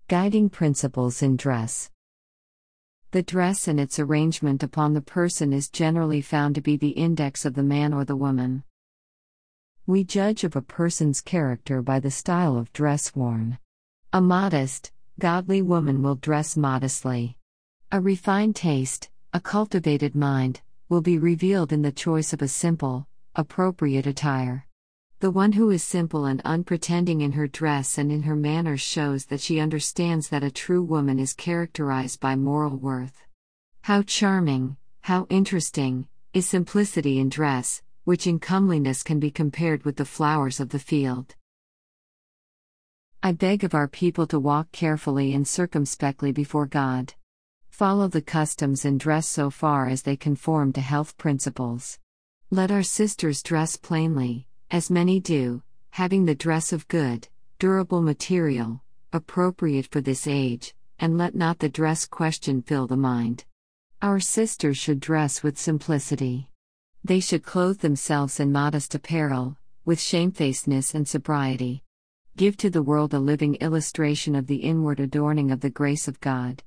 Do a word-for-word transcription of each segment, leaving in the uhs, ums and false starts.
Guiding principles in dress. The dress and its arrangement upon the person is generally found to be the index of the man or the woman. We judge of a person's character by the style of dress worn. A modest, godly woman will dress modestly. A refined taste, a cultivated mind, will be revealed in the choice of a simple, appropriate attire. The one who is simple and unpretending in her dress and in her manners shows that she understands that a true woman is characterized by moral worth. How charming, how interesting, is simplicity in dress, which in comeliness can be compared with the flowers of the field. I beg of our people to walk carefully and circumspectly before God. Follow the customs and dress so far as they conform to health principles. Let our sisters dress plainly, as many do, having the dress of good, durable material, appropriate for this age, and let not the dress question fill the mind. Our sisters should dress with simplicity. They should clothe themselves in modest apparel, with shamefacedness and sobriety. Give to the world a living illustration of the inward adorning of the grace of God.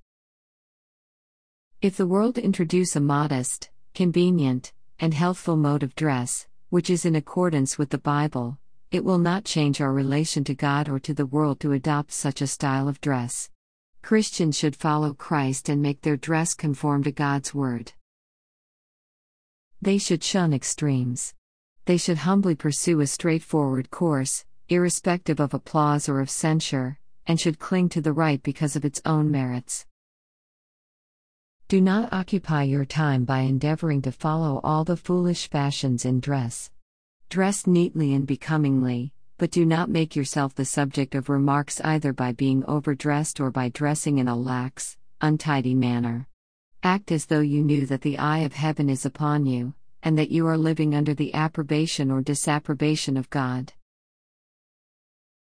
If the world introduce a modest, convenient, and healthful mode of dress, which is in accordance with the Bible, it will not change our relation to God or to the world to adopt such a style of dress. Christians should follow Christ and make their dress conform to God's word. They should shun extremes. They should humbly pursue a straightforward course, irrespective of applause or of censure, and should cling to the right because of its own merits. Do not occupy your time by endeavoring to follow all the foolish fashions in dress. Dress neatly and becomingly, but do not make yourself the subject of remarks either by being overdressed or by dressing in a lax, untidy manner. Act as though you knew that the eye of heaven is upon you, and that you are living under the approbation or disapprobation of God.